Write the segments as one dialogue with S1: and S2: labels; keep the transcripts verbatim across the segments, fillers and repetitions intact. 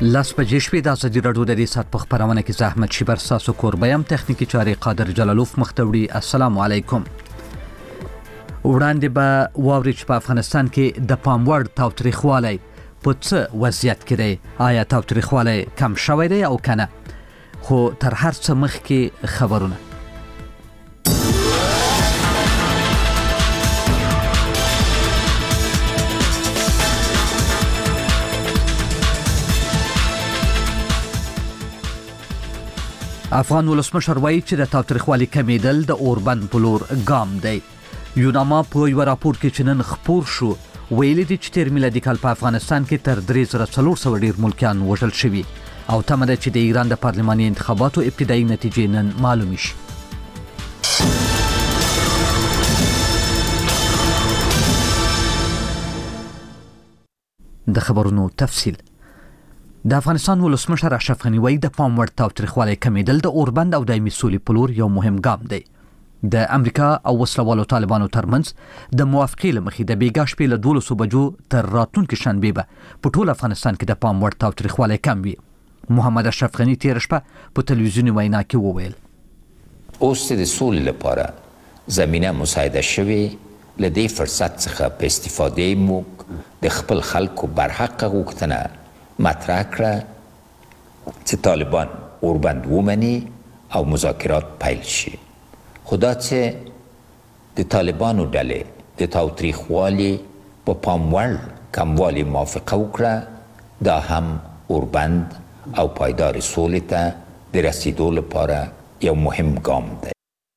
S1: لاس بجې شپې د ازادي راډیو د دې سات په خبرونه کې زحمت شیبر ساسو کوربیم تخنیکی چاري قادر جلالوف مختوړي. السلام علیکم. وړاندې به واوري چې په افغانستان کې د پاموړ تاوتریخوالی په څه وضعیت کې دی. آیا تاوتریخوالی کم شوی دی او کنه؟ خو تر هر څه مخکې خبرونه. افغان ولسمشر وایي چې د تاوتریخوالي کمیدل د اوربند په لور ګام دی. یوناما په یو راپور کې چې نن خپور شو ویلي دي چې تیر میلادي کال په افغانستان کې تر درې زره څلور سوه ډیر ملکیان وژل شوي او تمه ده چې د ایران د پارلماني انتخاباتو ابتدایي نتیجې نن معلومې شي. د خبرونو تفصیل. د افغانستان ولسمشر اشرف غني وایي د پاموړ تاوتریخوالی کمیدل د اوربند او دایمي سولې په لور یو مهم ګام دی. د امریکا او وسلوالو طالبانو ترمنځ د موافقې له مخې د بیګا شپې له دولسو بجو تر راتلونکي شنبې به په ټول افغانستان کې د پاموړ تاوتریخوالی کم وي. محمد اشرف غني تېره شپه په تلویزیوني وینا کې وویل
S2: اوس د سولې لپاره زمینه مساعده شوې، له دې فرصت څخه په استفادې موږ د خپل خلکو برحقه غوښتنه مطرح کړه چې طالبان اوربند ومني او مذاکرات پیل شي. خدا چې د طالبانو ډلې د تاوتریخوالي په پاموړ کموالي موافقه وکړه، دا هم اوربند او پایدار سولې ته د رسیدو لپاره یو مهم ګام دی.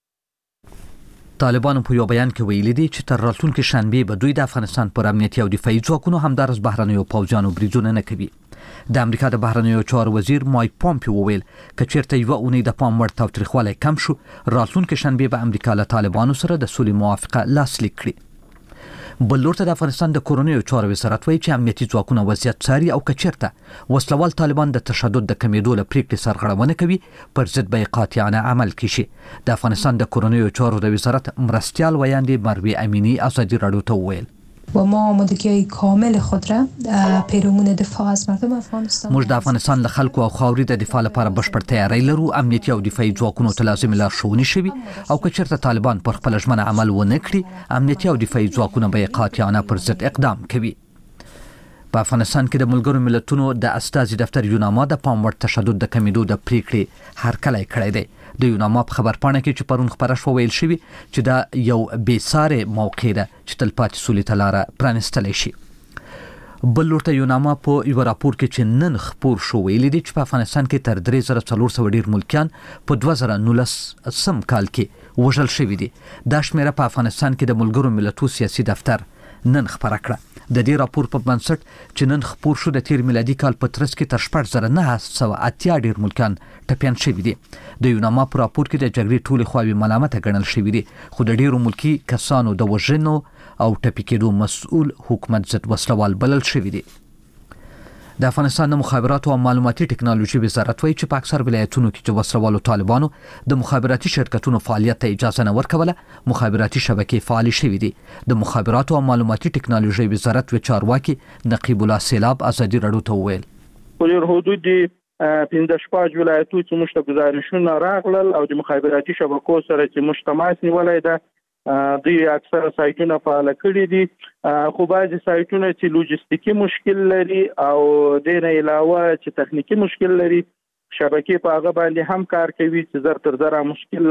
S1: طالبانو په یو بیان کې ویلي دي چې تر راتلونکي شنبې به دوی د افغانستان پر امنیتي او دفاعي ځواکونو همدارس بهرنیو پوځیانو بریدونه نه کوي. د امریکا د بهرنیو چارو وزیر مایک پومپیو وویل که چیرته یوه اونۍ د پاموړ تاوتریخوالی کم شو، راتلونکي شنبې به امریکا له طالبانو سره د سولې موافقه لاسلیک کړي. بل لور ته د افغانستان د کورنیو چارو وزارت وایي چې امنیتي ځواکونه وضعیت څاري او که چیرته وسلوال طالبان د تشدد د کمیدو له پریکړې سرغړونه کوي پر ضد به قاطعانه عمل کیشي. د افغانستان د کورنیو چارو د وزارت مرستیال ویاندې مروی امینی ازادي راډیو ته وویل
S3: و ما آمادگی کامل خود را پیرامون دفاع از مردم افغانستان.
S1: موږ د افغانستان له خلکو او خاورې د دفاع لپاره بشپړ تیاری لرو. امنیتي او دفاعي ځواکونو ته لازم لارښوونې شوي او که چیرته طالبان پر خپل ژمنه عمل ونه کړي، امنیتي او دفاعي ځواکونه به قاطعانه پر ضد اقدام کوي. په افغانستان کې د ملګرو ملتونو د استازي دفتر یوناما د پاموړ تشدد د کمیدو د پریکړې هرکلی کړی دی. د یوناما په خبرپاڼه کې چې پرون خبره شوه ویل شوي چې دا یو بېسارې موقع ده چې تلپاتې سولې ته لاره پرانیستلی شي. بل لور ته یوناما په یو راپور کې چې نن خپور شو ویلي دي چې په افغانستان کې تر درې زره څلور سوه ډیر ملکیان په دوه زره نولسم کال کې وژل شوي دي. دا شمیره په افغانستان کې د ملګرو ملتونو سیاسي دفتر نن خبره کړه. د دې راپور په بنسټ چې نن خپور شو د تیر میلادي کال په ترڅ کې تر شپږ زره نه سوه اتیا ډیر ملکیان ټپیان شوي دي. د یوناما په راپور کې د جګړې ټولې خواوې ملامته ګڼل شوي دي، خو د ډیرو ملکي کسانو د وژنو او ټپي کېدو مسؤل حکومت ضد وسلوال بلل شوي دي. د افغانستان د مخابراتو او معلوماتي ټکنالوژي وزارت وایي چې په اکثر ولایتونو کې چې وسلوالو طالبانو د مخابراتي شرکتونو فعالیت ته اجازه نه ورکوله، مخابراتي شبکې فعالې شوي دي. د مخابراتو او معلوماتي ټکنالوژي وزارت و چارواکي نقیب الله سیلاب ازادي راډیو ته وویل
S4: په حدود پنځه شپږ ولایتونو کې موږ ته ګزارشونه راغلل او د مخابراتي شبکو سره چې موږ تماس نیولی ده دوی اکثره سایټونه فعال کړي دي، خو بعضې سایټونه چې لوجستیکي مشکل لري او د نه علاوه چې تخنیکي مشکل لري، شبکې په هغه باندې هم کار کوي چې زر تر زره مشکل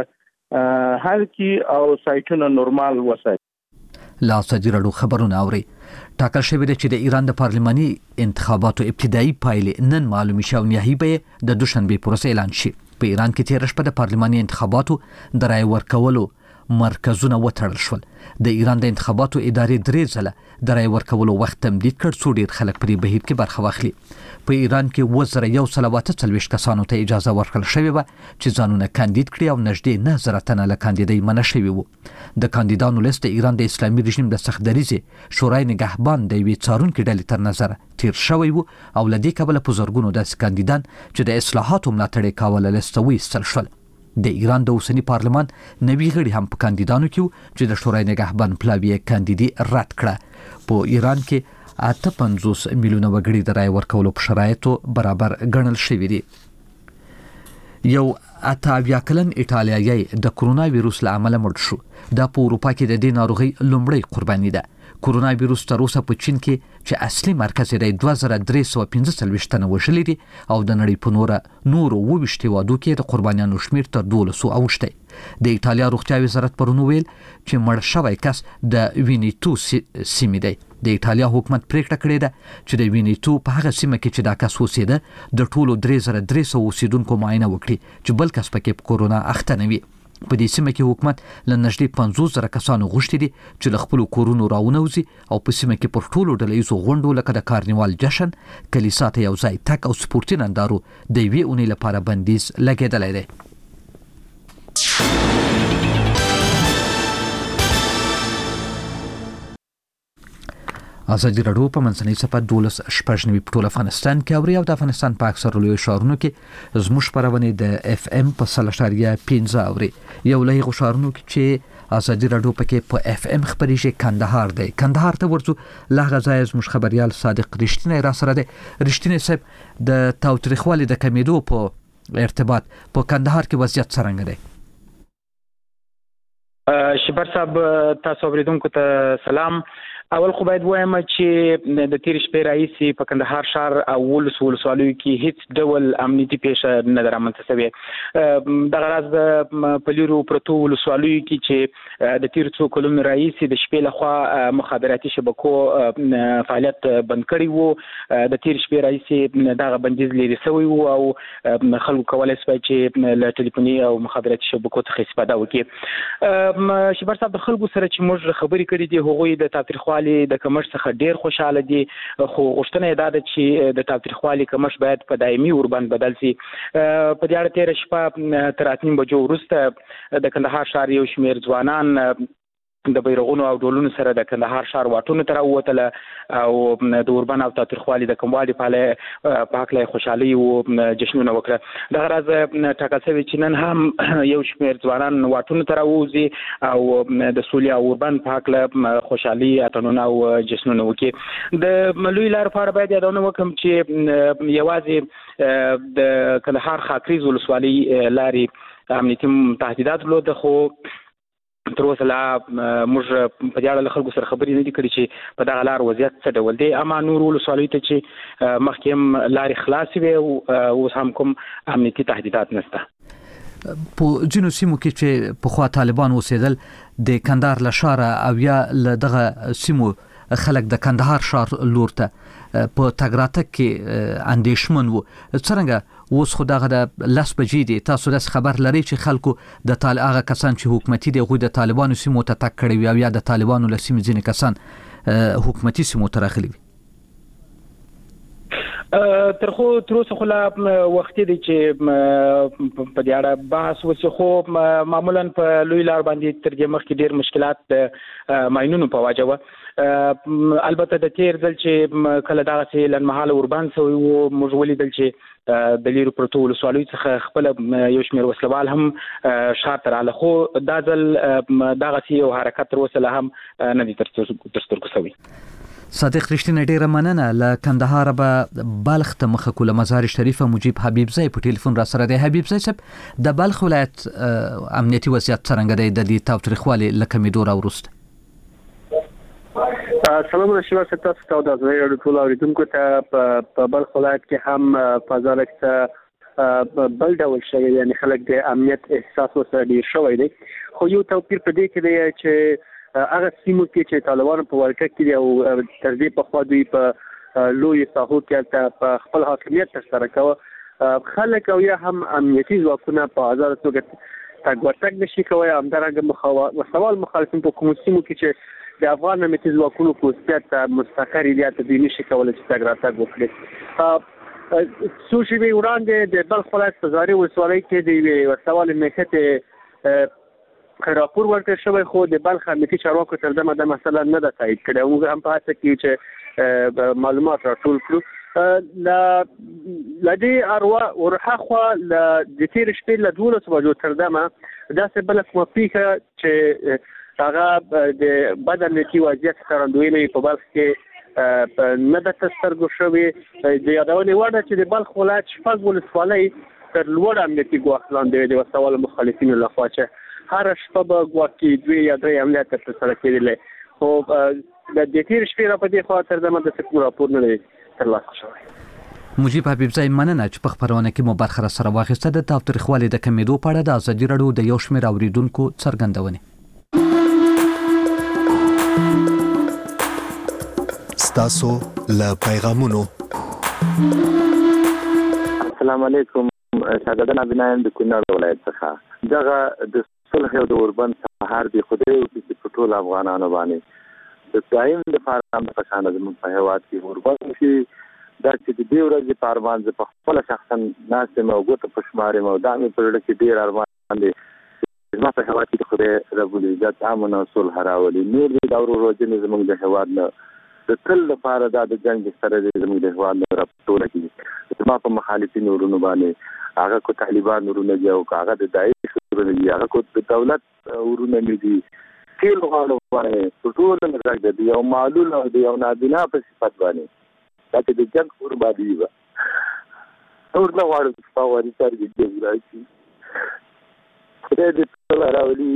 S4: حل کړي او سایټونه نورمال وساتي.
S1: لا ازادي راډیو خبرونه اوري. ټاکل شوې ده چې د ایران د پارلماني انتخاباتو ابتدایي پایلې نن معلومې شي او نهایي به یې د دوشنبې په ورځ اعلان شي. په ایران کې تېره شپه د پارلماني انتخاباتو د رایې ورکولو مرکزونه وتړل شول. د ایران د انتخاباتو ادارې درې ځله د رایې ورکولو وخت تمدید کړ څو ډیر خلک په دې بهیر کې برخه واخلي. په ایران کې اووه زره یو سل اته څلوېښت کسانو ته اجازه ورکړل شوې وه چې ځانونه کاندید کړي او نږدې نه زره تنه له کاندیدۍ منع شوي وو. د کاندیدانو لیست د ایران د اسلامي رژیم د سخت دریځې شورای نګهبان د یوې څارونکې ډلې تر نظره تیر شوی وو او له دې کبله په زرګونو داسې کاندیدان چې د اصلاحاتو ملاتړ یې کاوه له لیسته وایستل شول. د ایران د اوسني پارلمان نوي غړي هم په کاندیدانو کې چې د شورای نګهبان پلاوی کاندیدي رد کړه. په ایران کې اته پنځوس میلیونه وګړي د رای ورکولو په شرایطو برابر ګڼل شوي دي. یو اته اویا کلن ایټالیایی د کرونا ویروس له امله مړ شو. دا په اروپا کې د دې ناروغۍ لومړی قرباني ده. کرونا ویروس تر اوسه په چین کې چې اصلي مرکز یې دوه زره درې سوه پنځه څلوېښت تنه وژلي دي او د نړۍ په نوره نورو اووه ویشت هېوادو کې د قربانیانو شمېر تر دولسو اوښتی. د ایټالیا روغتیا وزارت پرون وویل چې مړ شوی کس د وینیتو سیمې دی. د ایټالیا حکومت پریکړه کړې ده چې د وینیتو په هغه سیمه کې چې دا کس اوسېده د ټولو درې زره درې سوه اوسېدونکو معاینه وکړي چې بل کس پکې په کورونا اخته نه وي. په دې سیمه کې حکومت له نږدې پنځوس زره کسانو غوښتي دي چې له خپلو کورونو راونوځي او په سیمه کې پر ټولو ډلهییزو غونډو لکه د کارنیوال جشن، کلیسا ته یو ځای تګ او سپورتي نندارو د یوې اونۍ لپاره بندیز لګېدلی دی. ازادي راډیو په منځنۍ صفحه دولس شپږ نوي په ټول افغانستان کې اوري او د افغانستان په اکثرو لویو ښارونو کې زموږ خپرونې د اف ام په سل اشاریه پنځه اوري. یو له هغو ښارونو کې چې ازادي راډیو پکې په اف ام خپرېږي کندهار دی. کندهار ته ورځو، له هغه ځایه زموږ خبریال صادق رښتینی را سره دی. رښتینی صاحب، د تاوتریخوالي د کمیدو په ارتباط په کندهار کې وضعیت څرنګه دی؟
S5: شبر صاحب، تاسو اوریدونکو ته سلام. اول خو باید وایم چې د تیر شپې راهیسې په کندهار ښار او ولس ولسوالیو کې هیڅ ډول امنیتي پیښه نه ده رامنځته شوې. دغه راز په لیرو پرتو ولسوالیو کې چې د تیر څو کلونو راهیسې د شپې لخوا مخابراتي شبکو فعالیت بند کړی وو. د تیر شپې راهیسې دغه بندیز لرې شوی وو او خلکو کولی شوی چې له ټلیفوني او مخابراتي شبکو څخه استفاده وکړي. شبر صاحب، د خلکو سره چې موږ خبرې کړې دي هغوی د تاوتریخوالي د کمښت څخه ډیر خوشاله دي، خو غوښتنه یې دا ده چې د تاوتریخوالي کمښت باید په دایمي اوربند بدل شي. په دې اړه تېره شپه تر اته نیم بجو وروسته د کندهار ښار یو شمېر ځوانان د بیرغونو او ډولونو سره د کندهار ښار واټونو ته راووتله او د اوربند او تاوتریخوالي د کموالي په هکله خوشحالي او جشنونه وکړه. دغه راز ټاکل شوی چې نن هم یو شمېر ځوانان واټونو ته راووځي او د سولې او اوربند په هکله خوشحالي اتڼونه او جشنونه وکړي. د لوی لارې په اړه باید یادونه وکړم چې یوازې د کندهار خاکریز ولسوالۍ لارې امنیتي تهدیدات درلوده، خو تر اوسه لا موږ په دې اړه له خلکو سره خبرې نه دي کړې چې په دغه لار وضعیت څه ډول دی. اما نور ولسوالیو ته چې مخکې هم لارې خلاصې وې او اوس هم کوم امنیتي تهدیدات نشته.
S1: په ځینو سیمو کې چې پخوا طالبان اوسېدل، د کندهار له ښاره او یا له دغه سیمو خلک د کندهار ښار لور ته په تګ راتګ کې اندېښمن وو. څرنګه اوس خو دغه د لس بجې دي، تاسو داسې خبر لرئ چې خلکو د طال هغه کسان چې حکومتي دي هغوی د طالبانو سیمو ته تګ کړی وي او یا د طالبانو له سیمې ځینې کسان حکومتي سیمو ته راغلي وي؟
S5: تر خو تر اوسه خو لا وختي دی چې په دې اړه بحث وشي، خو معمولا په لوی لار باندې تر دې مخکې ډېر مشکلات د ماینونو په وجه وه. البته د تیر ځل چې کله دغسې لنډمهاله اوربند شوی وو، موږ ولیدل چې د لیرو پرتو ولسوالیو څخه خپله یو شمېر وسلوال هم ښار ته راغله، خو دا ځل دغسې یو حرکت تر اوسه لا هم نه دی تر سترګو شوی.
S1: صادق رښتینی، ډیره مننه. له کندهار به بلخ ته مخه کړو. مزار شریف مجیب حبیب زئی په ټلیفون را سره دی. حبیب زئی صاحب، د بلخ ولایت امنیتي وضعیت څرنګه دی د دې تاوتریخوالي له کمیدو راوروسته؟
S6: سلام علیکم، تاسو ته د ازادي راډیو ټول اوریدونکو ته په بلخ ولایت کې هم فضا لکه بل ډول شوی، یعنی خلک د امنیت احساس ورسره ډېر شوی دی. خو یو توپیر په دې کې دی چې هغه سیمو کې چې طالبانو په ورکه کې دي او تر دې پخوا دوی په لوی ساحو کې په خپل حاکمیت ترسره کوه، خلک او یا هم امنیتي ځواکونه په ازاده توګه تګ ورتګ نشي کولی. همدارنګه سوال مخالفین په کومو سیمو کې چې د افغان امنیتي ځواکونو په وسیلت مستقر دي ته دوی نشي کولی چې تګ راتګ وکړي. څو شېبې وړاندې د بلخ ولایت په زاري ولسوالۍ کې د یوې وسوالې نښتې راپور ورکړل شوی، خو د بلخ امنیتي چارواکو تر دمه دا مسله نه ده تایید کړې. موږ هم په هڅه کې یو چې معلومات راټول کړو. له دې اروا ورهاخوا د تېرې شپې له دولسو بجو تر دمه داسې بله کومه پیښه چې هغه د بد امنیتي وضعیت ښکارندوی نه وي په بلخ کې نه د تسترګو شوی د یادونې وړ چې د بلخ ولایت شپږ ولسوالۍ تر لوړ امنیتي ګواښ لاندې د وسوال مخالفینو لخوا چې هر شپه به ګواکې دوی یا درې عملیات ترسره کېدلې خو د دې تیر شپې را په دې خوا تر دمه د کوم راپور نه دی ترلاسه شوی.
S1: مجيب حبیبزی مننه چې په خبرونه کې مو برخه را سره واخیسته. د تاوتریخوالي د کمیدو په اړه د ازادي راډیو د یو شمېر اوریدونکو څرګندونې.
S7: ستاسو له پیغامونو.
S8: السلام علیکم. شاګردان بنایم د کونړ ولایت څخه دغه د صلح او د اوربند سهار دی خدای او چې ټول افغانانو باندې د دایم د فارم په شان د په هواد کې اوربند کې دا چې د دې ورځې په ارمان ز په خپل شخصا ناس مو غوته په شمارې مو دا مې پر لکه ډیر ارمان دي زما په هواد کې خدای رب العزت امن او صلح راولي. نور د دورو روزنه زموږ د هواد نه د تل لپاره د جنگ سره زموږ د هواد نه راپټول کیږي. زما په مخالفین ورونو باندې هغه کو طالبان ورونه دی او هغه د داعش ورونه دی هغه کو د دولت ورونه نه دي ټول غواړي باندې ټول نه راځي دی او معلول او دی او نابینا په صفات باندې دا چې د جنگ قرباني وي اور نه غواړي چې فوري ترګي دی راځي خدای دې ټول راولي.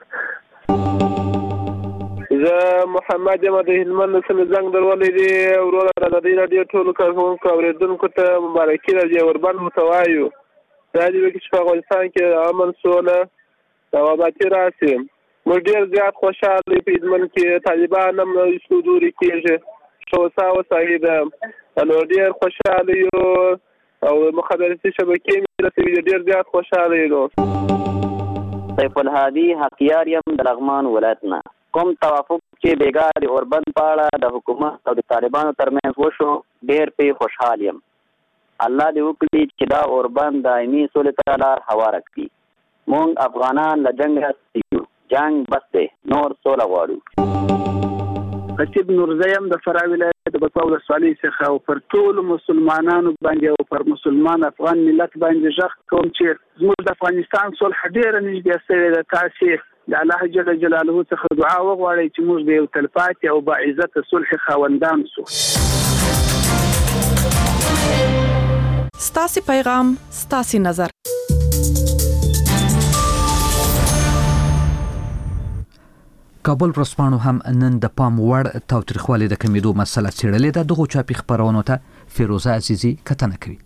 S9: زه محمد یم د هلمند سره زنګ درولې دی ورور د دې رادیو ټول کارونکو اوریدونکو ته مبارکي راځي اوربند متوایو دا دی چې په افغانستان کې امن سوله او آبادی راشي. موږ ډېر زیات خوشاله په هلمند کې طالبان هم صدوري کېږي شوسا او صحیح ده نو ډېر خوشاله یو او مخابراتي شبکې مې رسېږي ډېر زیات خوشاله یو.
S10: سیف الهادي حقیار یم د لغمان ولایت نه. کوم توافق چې بیګا د اوربند په اړه د حکومت او د طالبانو ترمنځ وشو ډېر په خوشحال یم. الله دې وکړي چې دا اوربند دایمي سولې ته لار هواره کړي. موږ افغانان له جنګ راستیو جنګ بس دی نور سوله غواړو.
S11: خطیب نورزیم د فراه ولایت د بکوا ولسوالۍ څخه او پر ټولو مسلمانانو باندې او پر مسلمان افغان ملت باندې ژغ کوم چې زموږ د افغانستان صلح ډېره نږدې سوې ده. تاسې د الله جل جلاله څخه دعا وغواړئ چې موږ د یو تلپاتې او باعزته صلح خاوندان سو.
S12: ستاسې پیغام ستاسې نظر.
S1: کابل ورځپاڼو هم نن د پام وړ تاوتریخوالي د کمیدو مسله څېړلې ده. دغو چاپي خپرونو ته فیروزه عزیزي کتنه کوي.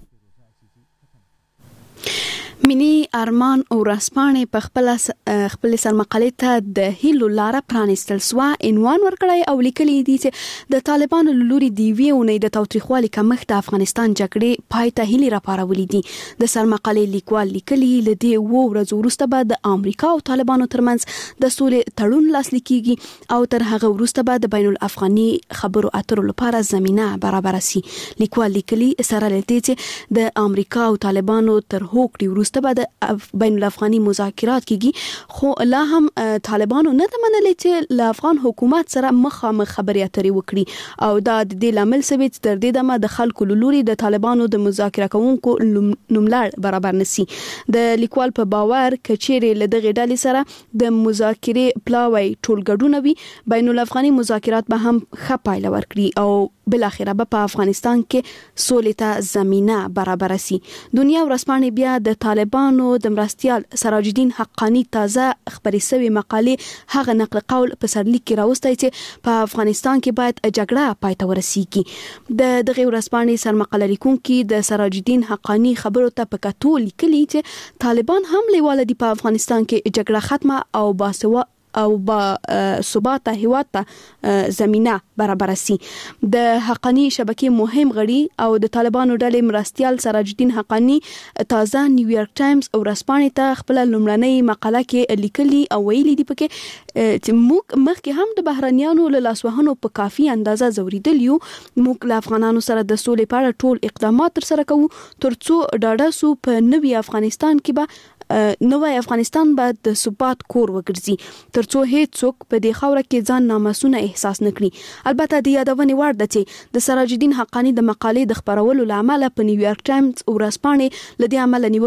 S13: مینی ارمان او ورځپاڼې په خپل خپل سرمقالې ته د هیلو لار پرانستل سو عنوان ورکړی او لیکلي دي چې د طالبانو لوري دی ویونه د تاوتریخوالي کمښت د افغانستان جګړې پای ته هیلي راپارولې دي. د سرمقالې لیکوال لیکلي لدی وو ورځ وروسته به د امریکا او طالبانو ترمنځ د سولې تړون لاسلیک کیږي او تر هغه وروسته به د بین الافغاني خبرو اترو لپاره زمينه برابر شي. لیکوال لیکلي سره لدی چې د امریکا او طالبانو تر هوکړې وروسته بعد بین الافغاني مذاکرات کیږي خو لا هم طالبانو نه منلې چې له افغان حکومت سره مخامخ خبرې اترې وکړي او دا د دې لامل سوي چې تر دې دمه د خلکو لوري د طالبانو د مذاکره کوونکو نوملړ برابر نشي. د لیکوال په باور کچېره له دغه ډلې سره د مذاکرې پلاوی ټول ګډونه وي بین الافغاني مذاکرات به هم ښه پایله ورکړي او بل اخره به په افغانستان کې سولې ته زمينه برابر شي. دنیا ورځپاڼې بیا د طالبانو د مرستيال سراج الدین حقانی تازه خبري سوي مقاله هغه نقل قول په سرلیک کې راوستي چې په افغانستان کې باید جګړه پای ته ورسیږي. د دغه ورځپاڼې سرمقاله لیکونکي د سراج الدین حقانی خبرو ته په کتو لیکلي چې طالبان هم لیواله دي په افغانستان کې جګړه ختمه او باسوا او با ثبات هیواد ته زمينه برابر شي. د حقانی شبکې مهم غړي او د طالبانو ډلې مرستيال سراج الدین حقانی تازه نیویارک ټایمز او رسپانې ته خپل لومړنۍ مقاله کې لیکلي او ویلي دي پکې چې موږ مخکې هم د بهرانيانو له لاسوهنو په کافي اندازه زوریدل یو. موږ له افغانانو سره د سولې په اړه ټول اقدامات تر سره کوو ترڅو ډاډه سو په نوي افغانستان کې به نوې افغانستان به د ثبات کور وګرځي ترڅو هیڅ څوک په دې خاوره کې ځان نامسونه احساس نکړي. البته د یادونې وړ ده چې د سراج الدین حقانی د مقالې د خبرولو لامل په نیویارک ټایمز او ورځپاڼې لدی عمل